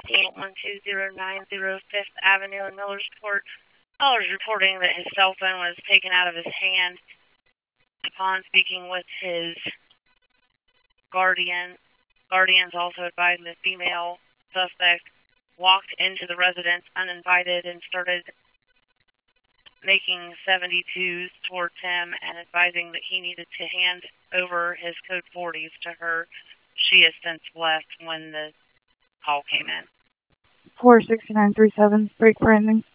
Fifth Avenue in Millersport. Caller is reporting that his cell phone was taken out of his hand. Upon speaking with his guardians also advising the female suspect walked into the residence uninvited and started making 72s towards him and advising that he needed to hand over his code 40s to her. She has since left when the call came in. 46937, break for ending.